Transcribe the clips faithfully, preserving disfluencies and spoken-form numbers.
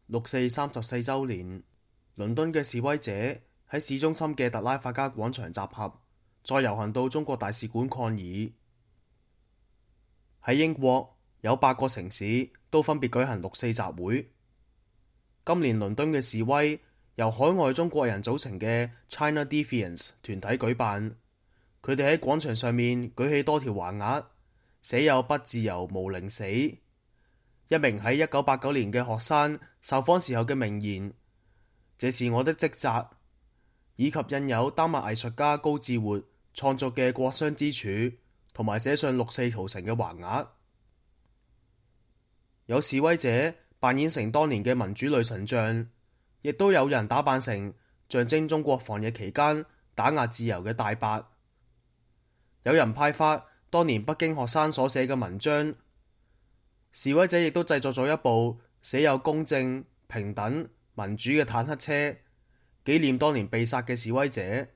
六四三十四週年，倫敦嘅示威者喺市中心嘅特拉法加廣場集合，再遊行到中國大使館抗議。喺英國有八個城市都分別舉行六四集會。今年倫敦嘅示威由海外中國人組成嘅 China Defiance 團體舉辦，佢哋喺廣場上面舉起多條橫額，寫有不自由無寧死。一名喺一九八九年嘅學生受訪時候嘅名言，這是我的職責，以及印有丹麥藝術家高志活創作嘅國殤之柱，同埋寫上六四屠城嘅橫額。有示威者扮演成當年嘅民主女神像，亦都有人打扮成象徵中國防疫期間打壓自由嘅大白。有人派發當年北京學生所寫嘅文章。示威者亦都製作咗一部寫有公正、平等、民主嘅坦克車，紀念當年被殺嘅示威者。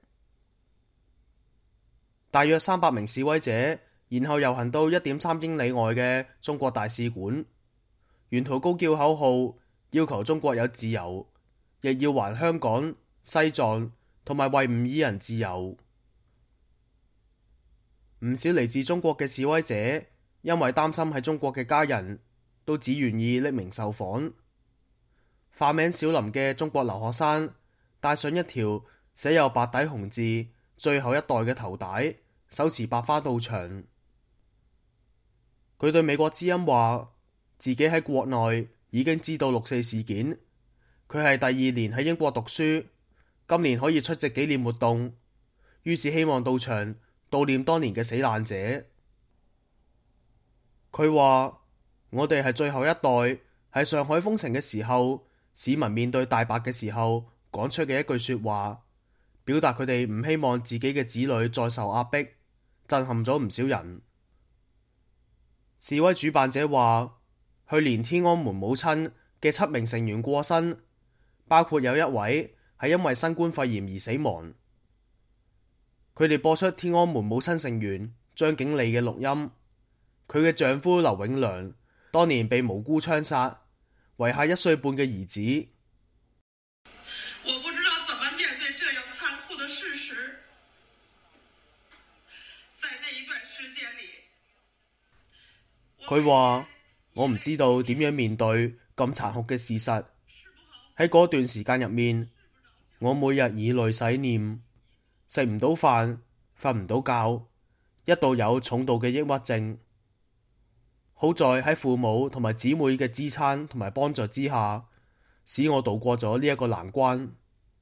大約三百名示威者，然後遊行到一點三英里外嘅中國大使館，沿途高叫口號，要求中國有自由，亦要還香港、西藏同埋維吾爾人自由。唔少嚟自中國嘅示威者，因為擔心喺中國嘅家人，都只願意匿名受訪。化名小林嘅中國留學生帶上一條寫有白底紅字最後一代嘅頭帶，手持白花到場。佢對美國之音話，自己喺國內已經知道六四事件，佢係第二年喺英國讀書，今年可以出席紀念活動，於是希望到場悼念當年嘅死難者。佢話：我哋係最後一代，喺上海封城嘅時候，市民面對大白嘅時候講出嘅一句說話，表達佢哋唔希望自己嘅子女再受壓迫，震撼咗唔少人。示威主辦者話，去年天安門母親嘅七名成員過身，包括有一位係因為新冠肺炎而死亡。佢哋播出天安門母親成員張景利嘅錄音。佢嘅丈夫劉永良當年被無辜槍殺，遺下一歲半嘅兒子。 我不知道怎麼面對這樣殘酷的事實，在那一段時間裏， 佢話我唔知道點樣面對咁殘酷嘅事實。喺嗰段時間入面，我每日以淚洗面，食唔到飯，瞓唔到覺，一度有重度嘅抑鬱症。好在喺父母同埋姊妹嘅支撐同埋幫助之下，使我度過咗呢一個難關。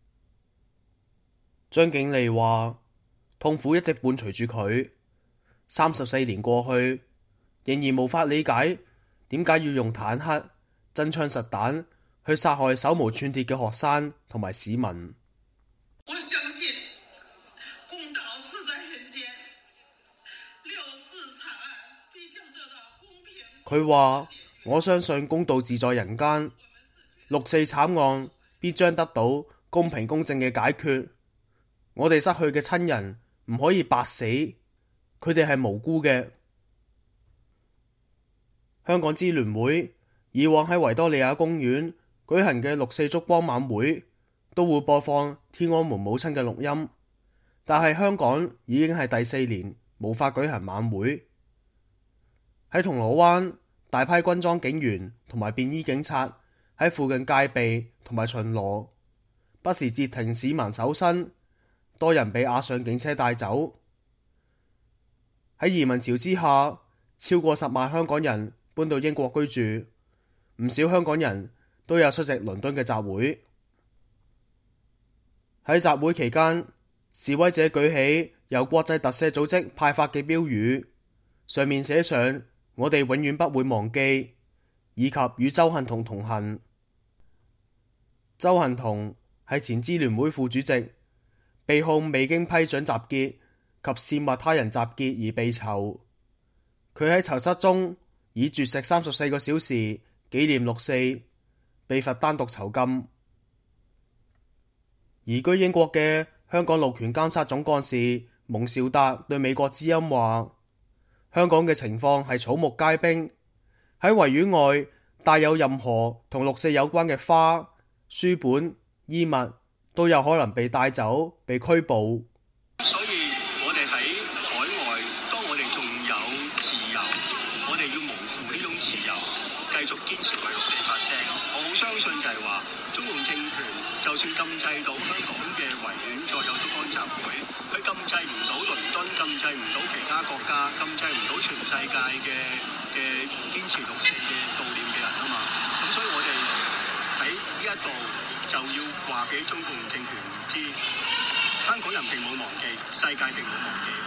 張景利話：痛苦一直伴隨住佢，三十四年過去，仍然無法理解點解要用坦克、真槍實彈去殺害手無寸鐵嘅學生同埋市民。 我相信公道自在人間，六四慘案必將得到公平。 佢話：我相信公道自在人間，六四慘案必將得到公平公正嘅解決。我哋失去嘅親人唔可以白死，佢哋係無辜嘅。香港支聯會以往喺維多利亞公園舉行嘅六四燭光晚會，都會播放天安門母親嘅錄音，但係香港已經係第四年無法舉行晚會。喺銅鑼灣，大批軍裝警員同埋便衣警察喺附近戒備同埋巡邏，不時截停市民搜身，多人被押上警車帶走。喺移民潮之下，超過十萬香港人搬到英國居住，唔少香港人都有出席倫敦嘅集會。喺集會期間，示威者舉起由國際特赦組織派發嘅標語，上面寫上我哋永遠不會忘記，以及與鄒幸彤同行。鄒幸彤係前支聯會副主席，被控未經批准集結及煽惑他人集結而被囚。佢喺囚室中以絕食三十四個小時紀念六四，被罰單獨囚禁。移居英國嘅香港路權監察總幹事蒙兆達對美國之音話：香港嘅情況係草木皆兵，喺維園外帶有任何同六四有關嘅花、書本、衣物，都有可能被帶走、被拘捕。 所以我哋喺海外，當我哋仲有自由，我哋要無負呢種自由，繼續堅持為六四發聲。我好相信就係話，中共政權就算禁制到香港嘅維園再有燭光集會，佢禁制唔到倫敦，禁制唔到其他國家，禁制唔到全世界嘅嘅堅持六四嘅悼念嘅人啊嘛。咁所以我哋喺呢一度就要話俾中共政權知，香港人並冇忘記，世界並冇忘記。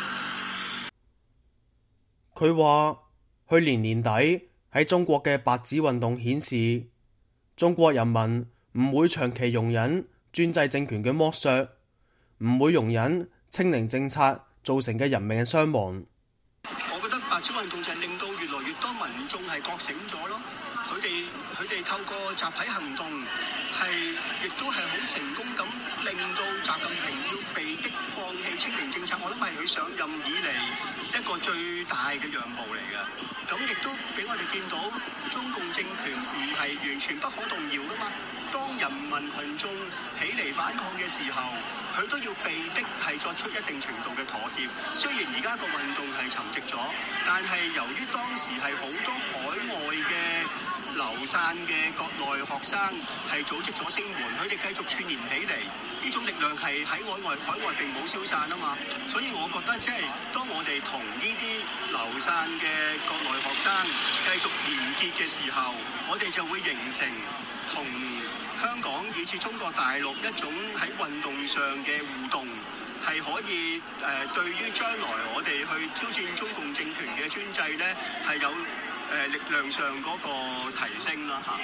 佢話去年年底喺中國嘅白紙運動顯示，中國人民唔會長期容忍專制政權嘅剝削，唔會容忍清零政策造成嘅人命嘅傷亡。 我覺得白紙運動就係令到越來越多民眾係覺醒咗咯，佢哋佢哋透過集體行動係亦都係好成功咁令到習近平要被迫放棄清零政策，我諗係佢上任以嚟一個最大嘅讓步嚟嘅。咁亦都俾我哋見到中共政權唔係完全不可動搖噶嘛。當人民群眾起嚟反抗嘅時候，佢都要被迫係作出一定程度嘅妥協。雖然而家個運動係沉寂咗，但係由於當時係好多海外嘅流散嘅國內學生係組織咗聲援，佢哋繼續串聯起嚟，呢種力量係喺海外海外並冇消散啊嘛。所以我覺得即係當我哋同呢啲流散嘅國內學生繼續連結嘅時候，我哋就會形成同香港以至中國大陸一種喺運動上嘅互動，係可以誒、呃、對於將來我哋去挑戰中共政權嘅專制咧，係有誒、呃、力量上嗰個提升啦嚇。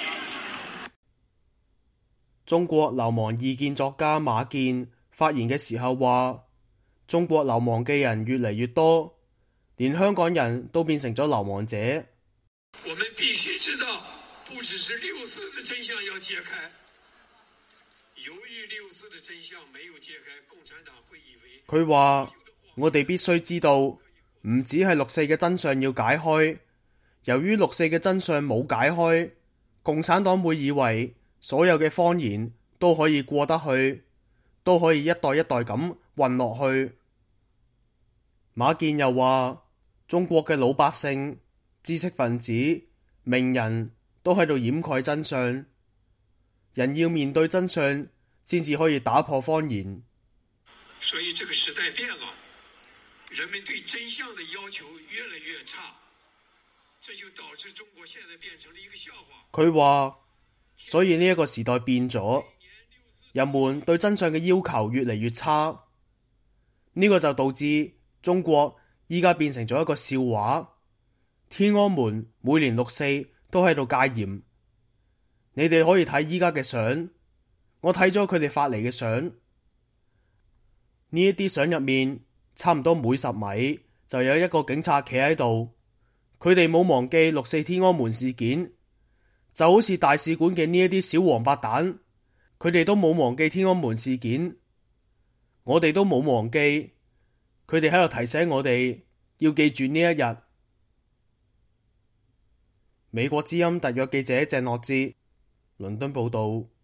中國流亡異見作家馬建發言嘅時候話：中國流亡嘅人越嚟越多，連香港人都變成咗流亡者。 我們必須知道，不只是六四的真相要揭開。由於六四的真相沒有揭開，共產黨會以為佢話：我哋必須知道，唔止係六四嘅真相要解開。由於六四嘅真相冇解開，共產黨會以為所有嘅謊言都可以過得去，都可以一代一代咁混落去。馬建又話：中國嘅老百姓、知識分子、名人都喺度掩蓋真相。人要面對真相，先至可以打破謊言。 所以這個時代變了，人們對真相的要求越來越差，這就導致中國現在變成了一個笑話。佢話，所以呢一個時代變咗，人們對真相嘅要求越嚟越差，呢個就導致中國依家變成咗一個笑話。天安門每年六四都喺度戒嚴，你哋可以睇依家嘅相，我睇咗佢哋發嚟嘅相，呢一啲相入面差唔多每十米就有一個警察企喺度，佢哋冇忘記六四天安門事件，就好似大使館嘅呢一啲小王八蛋，佢哋都冇忘記天安門事件，我哋都冇忘記，佢哋喺度提醒我哋要記住呢一日。美國之音特約記者鄭樂哲，倫敦報道。